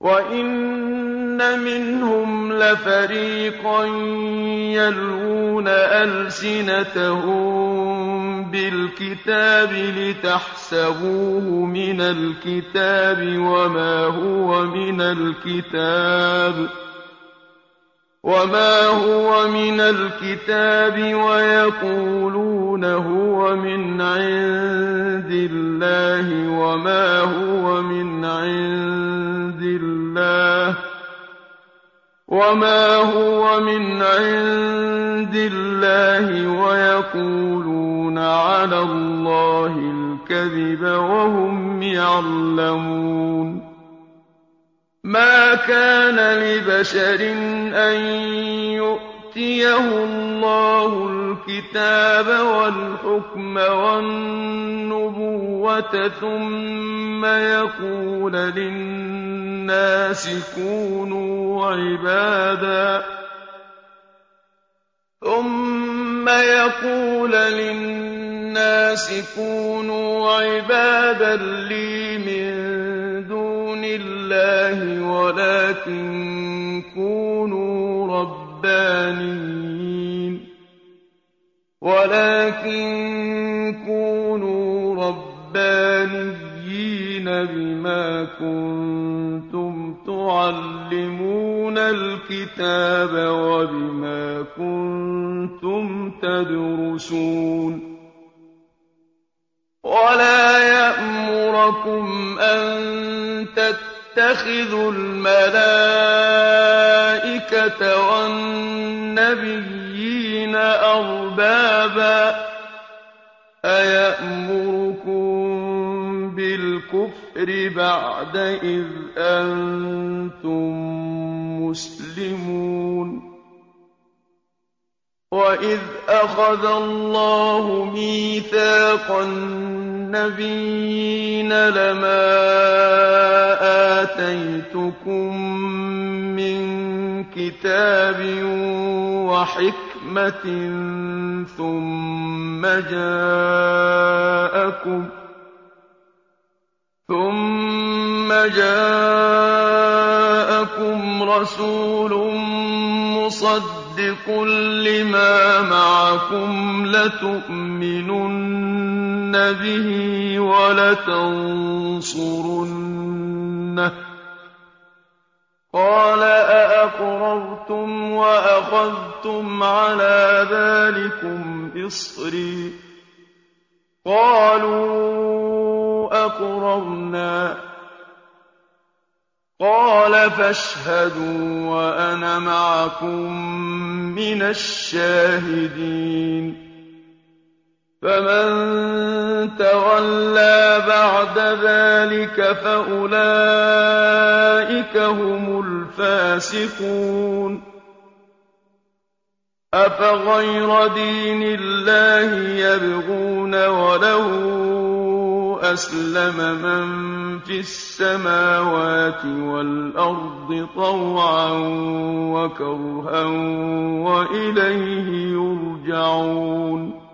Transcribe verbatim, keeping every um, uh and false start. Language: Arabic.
وَإِنَّ مِنْهُمْ لَفَرِيقًا يَلْوُونَ أَلْسِنَتَهُم بِالْكِتَابِ لِتَحْسَبُوهُ مِنَ الْكِتَابِ وَمَا هُوَ مِنَ الْكِتَابِ وَمَا هُوَ مِنَ الْكِتَابِ وَيَقُولُونَ هُوَ مِنْ عِندِ اللَّهِ وَمَا هُوَ مِنْ عِندِ اللَّهِ وَمَا هُوَ مِنْ عِندِ اللَّهِ وَيَقُولُونَ عَلَى اللَّهِ الْكَذِبَ وَهُمْ يَعْلَمُونَ مَا كَانَ لِبَشَرٍ أَن يُؤْتِيَهُ اللَّهُ الْكِتَابَ وَالْحُكْمَ وَالنُّبُوَّةَ ثُمَّ يَقُولَ لِلنَّاسِ كُونُوا عِبَادًا ثُمَّ يَقُولَ لِلنَّاسِ كُونُوا عِبَادًا لِّي مِن دُونِ اللَّهِ وَلَٰكِن كُونُوا رَبَّانِيِّينَ وَلَٰكِن كُونُوا رَبَّانِيِّينَ بِمَا كُنتُمْ تُعَلِّمُونَ الْكِتَابَ وَبِمَا كُنتُمْ تَدْرُسُونَ وَلَا يَأْمُرَكُمْ أَن تَتَّخِذُوا الْمَلَائِكَةَ وَالنَّبِيِّينَ أَرْبَابًا ۗ أَيَأْمُرُكُم بِالْكُفْرِ بَعْدَ إِذْ أَنتُم مُّسْلِمُونَ وَإِذْ أَخَذَ اللَّهُ مِيثَاقَ النَّبِيِّينَ لَمَا آتَيْتُكُم مِّن كِتَابٍ وَحِكْمَةٍ ثُمَّ جَاءَكُمْ ثُمَّ جَاءَكُمْ رَسُولٌ مُّصَدِّقٌ لِّمَا مَعَكُمْ لَتُؤْمِنُنَّ بِهِ وَلَتَنصُرُنَّهُ ۚ قَالَ أَأَقْرَرْتُمْ وَأَخَذْتُمْ عَلَىٰ ذَٰلِكُمْ إِصْرِي ۖ قَالُوا أَقْرَرْنَا ۚ قَالَ فَاشْهَدُوا وَأَنَا مَعَكُم مِّنَ الشَّاهِدِينَ فَمَن تَوَلَّىٰ بَعْدَ ذَٰلِكَ فَأُولَٰئِكَ هُمُ الْفَاسِقُونَ أَفَغَيْرَ دِينِ اللَّهِ يَبْغُونَ وَلَهُ أَسْلَمَ مَن فِي السَّمَاوَاتِ وَالْأَرْضِ طَوْعًا وَكَرْهًا وَإِلَيْهِ يُرْجَعُونَ